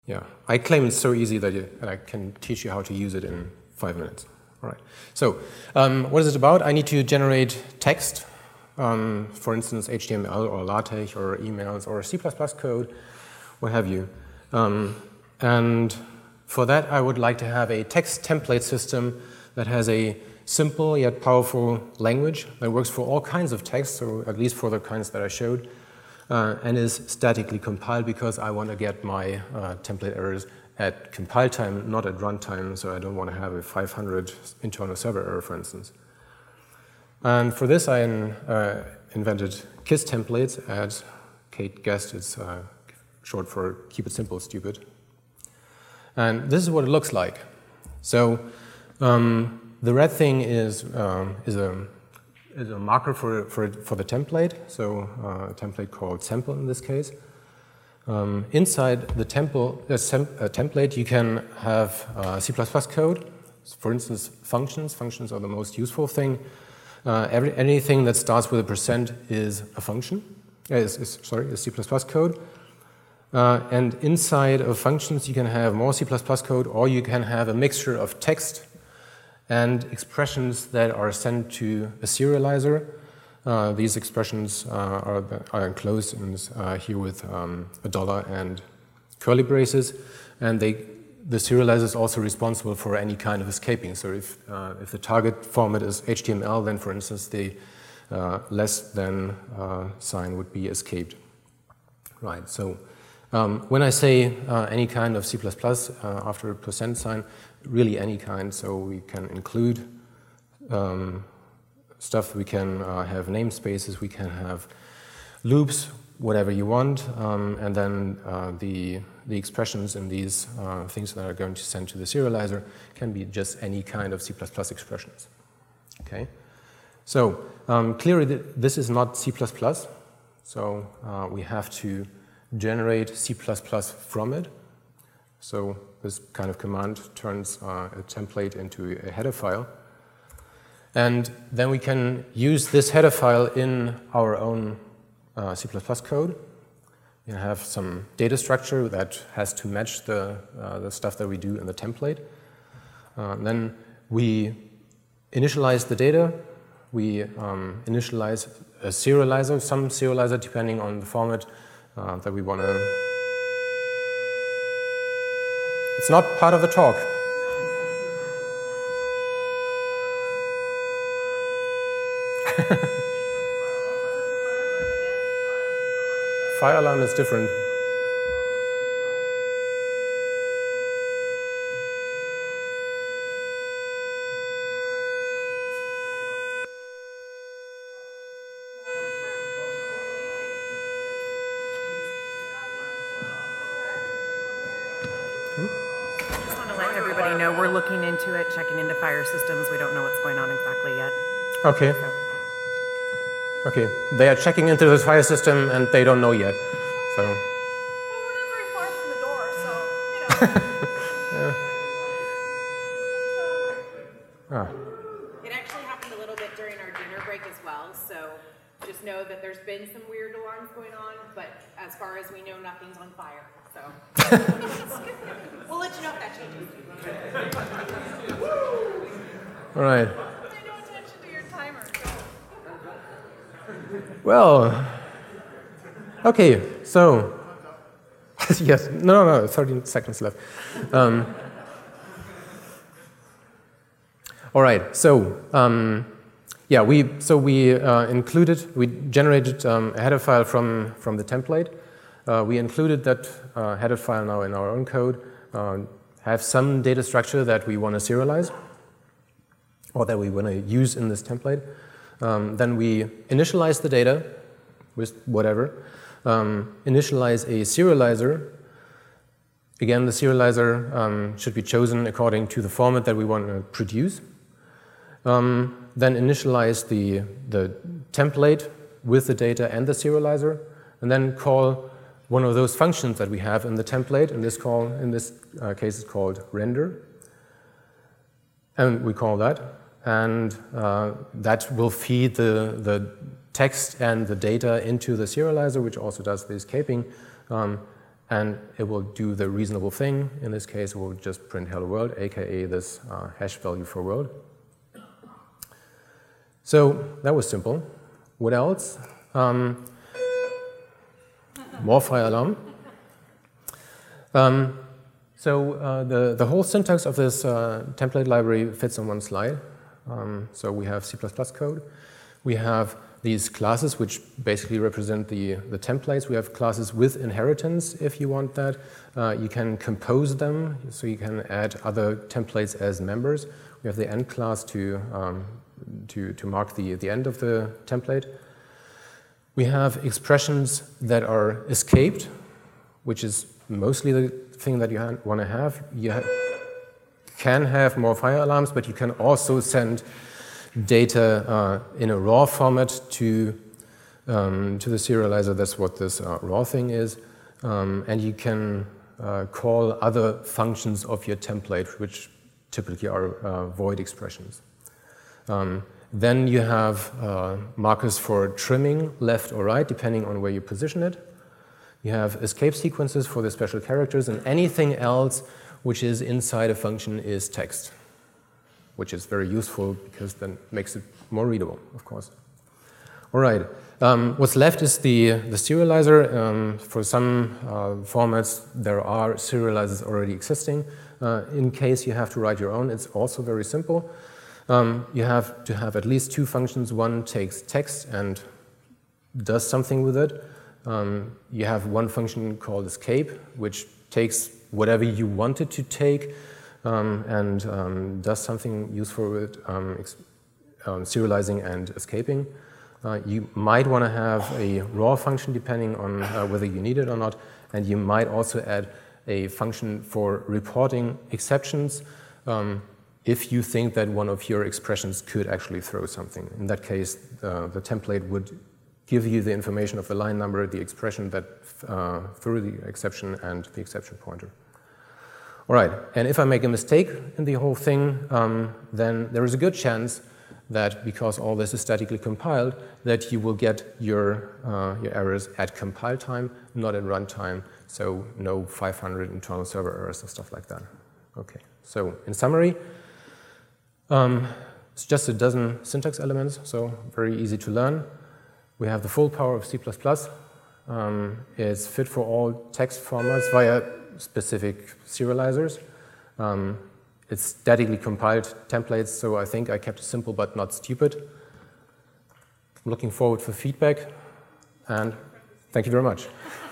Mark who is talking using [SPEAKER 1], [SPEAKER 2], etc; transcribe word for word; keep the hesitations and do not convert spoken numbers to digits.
[SPEAKER 1] Yeah, I claim it's so easy that, you, that I can teach you how to use it in five minutes. All right. So, um, what is it about? I need to generate text, um, for instance, H T M L or LaTeX or emails or C plus plus code, what have you. Um, and for that, I would like to have a text template system that has a simple yet powerful language that works for all kinds of text, so at least for the kinds that I showed, uh, and is statically compiled because I want to get my uh, template errors at compile time, not at runtime, so I don't want to have a five hundred internal server error, for instance. And for this, I uh, invented KISS templates, as Kate guessed, it's uh, short for Keep It Simple, Stupid. And this is what it looks like. So um, the red thing is, um, is, a, is a marker for, for, for the template, so uh, a template called sample in this case. Um, inside the temple, uh, sem uh, template, you can have uh, C plus plus code. For instance, functions. Functions are the most useful thing. Uh, every, anything that starts with a percent is a function. Uh, is, is, sorry, is C plus plus code. Uh, and inside of functions, you can have more C plus plus code, or you can have a mixture of text and expressions that are sent to a serializer. Uh, these expressions uh, are, are enclosed in this, uh, here with um, a dollar and curly braces, and they, the serializer is also responsible for any kind of escaping. So if, uh, if the target format is H T M L, then for instance the uh, less than uh, sign would be escaped. Right. So um, when I say uh, any kind of C plus plus uh, after a percent sign, really any kind. So we can include um, stuff, we can uh, have namespaces, we can have loops, whatever you want, um, and then uh, the, the expressions in these uh, things that are going to send to the serializer can be just any kind of C plus plus expressions. Okay? So um, clearly th this is not C plus plus, so uh, we have to generate C plus plus from it. So this kind of command turns uh, a template into a header file. And then we can use this header file in our own uh, C plus plus code. You have some data structure that has to match the, uh, the stuff that we do in the template. Uh, then we initialize the data. We um, initialize a serializer, some serializer depending on the format uh, that we want to. It's not part of the talk. Fire alarm is different.
[SPEAKER 2] Just want to let everybody know we're looking into it, checking into fire systems. We don't know what's going on exactly yet.
[SPEAKER 1] Okay.
[SPEAKER 2] So.
[SPEAKER 1] Okay, they are checking into the fire system and they don't know yet. So.
[SPEAKER 3] Well, we're not very far from the door, so, you know.
[SPEAKER 1] yeah. ah.
[SPEAKER 4] It actually happened a little bit during our dinner break as well, so just know that there's been some weird alarms going on, but as far as we know, nothing's on fire, so. We'll let you know if that changes.
[SPEAKER 1] All right.
[SPEAKER 3] Pay no attention to your timer, so.
[SPEAKER 1] Well, okay, so, yes, no, no, no, thirteen seconds left. Um, all right, so, um, yeah, we, so we uh, included, we generated um, a header file from, from the template. Uh, we included that uh, header file now in our own code, uh, have some data structure that we want to serialize, or that we want to use in this template. Um, then we initialize the data with whatever, um, initialize a serializer. Again, the serializer um, should be chosen according to the format that we want to produce. Um, then initialize the, the template with the data and the serializer, and then call one of those functions that we have in the template. In this, call, in this uh, case, it's called render. And we call that. And uh, that will feed the, the text and the data into the serializer, which also does the escaping. Um, and it will do the reasonable thing. In this case, it will just print hello world, aka this uh, hash value for world. So that was simple. What else? Um, more fire alarm. Um, so uh, the, the whole syntax of this uh, template library fits on one slide. Um, so we have C plus plus code. We have these classes, which basically represent the, the templates. We have classes with inheritance, if you want that. Uh, you can compose them, so you can add other templates as members. We have the end class to, um, to, to mark the, the end of the template. We have expressions that are escaped, which is mostly the thing that you ha want to have. You ha can have more fire alarms, but you can also send data uh, in a raw format to, um, to the serializer. That's what this uh, raw thing is. Um, and you can uh, call other functions of your template, which typically are uh, void expressions. Um, then you have uh, markers for trimming left or right, depending on where you position it. You have escape sequences for the special characters, and anything else which is inside a function is text, which is very useful because then makes it more readable, of course. All right, um, what's left is the, the serializer. Um, for some uh, formats, there are serializers already existing. Uh, in case you have to write your own, it's also very simple. Um, you have to have at least two functions. One takes text and does something with it. Um, you have one function called escape, which takes whatever you want it to take um, and um, does something useful with it, um, um, serializing and escaping. Uh, you might want to have a raw function depending on uh, whether you need it or not, and you might also add a function for reporting exceptions um, if you think that one of your expressions could actually throw something. In that case, uh, the template would give you the information of the line number, the expression that uh, threw the exception, and the exception pointer. All right, and if I make a mistake in the whole thing, um, then there is a good chance that because all this is statically compiled, that you will get your, uh, your errors at compile time, not at runtime, so no five hundred internal server errors and stuff like that. Okay, so in summary, um, it's just a dozen syntax elements, so very easy to learn. We have the full power of C plus plus. Um, it's fit for all text formats via specific serializers. Um, it's statically compiled templates, so I think I kept it simple but not stupid. I'm looking forward for feedback, and thank you very much.